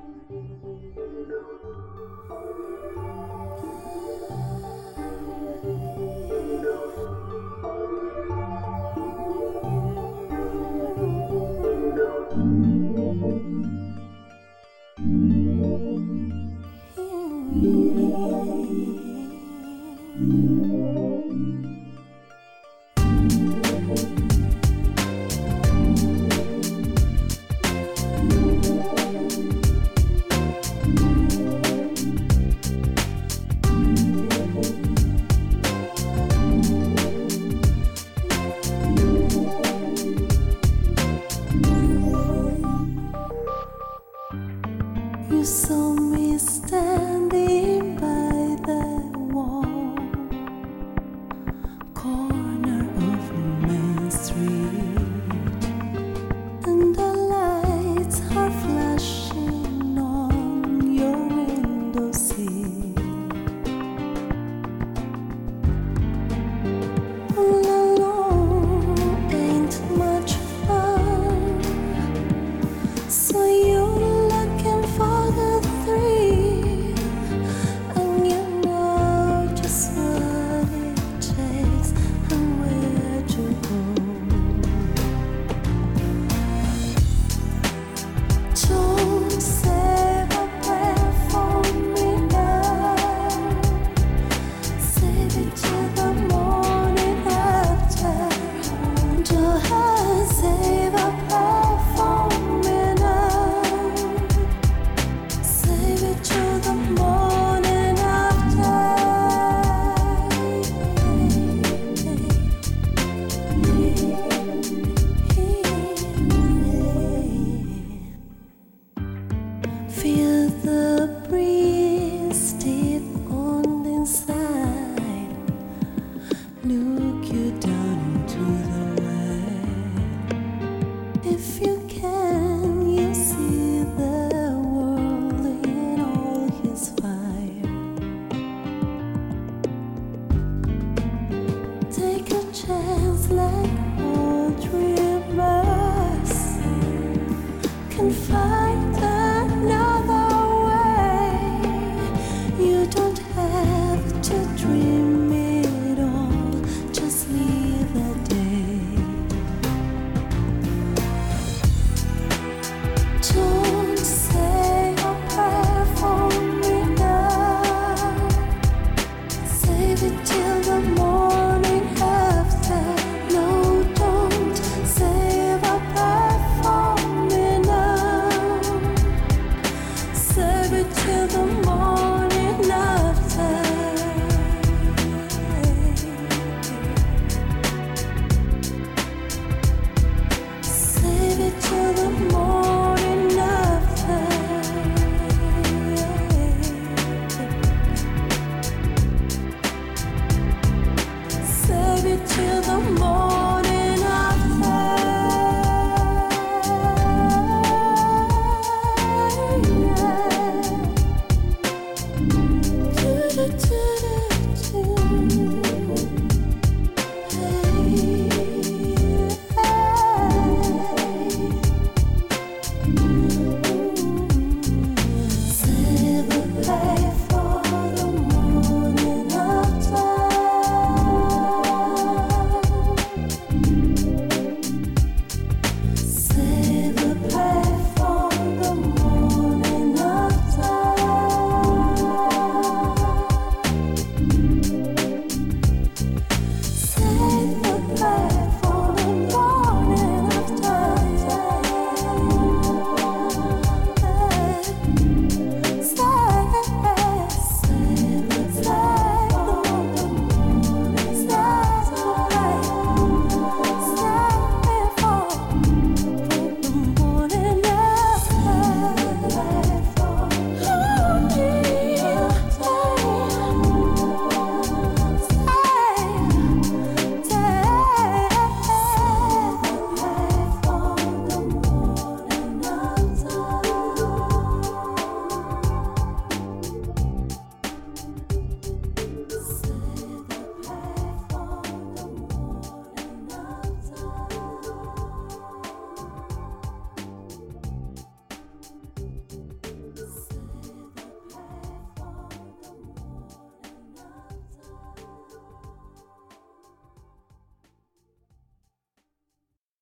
You saw me standing by the wall, corner of Main Street, and the lights are flashing on your window sill. All alone ain't much fun, so you're looking for the thrill, and you know just what it takes and where to go. Don't save a prayer for me now, save it till the morning after. Don't save a prayer for me now, save it till the morning after. Feel the breeze deep on the inside, look you down into the well. If you can, you see the world in all his fire. Take a chance like all dreamers can find.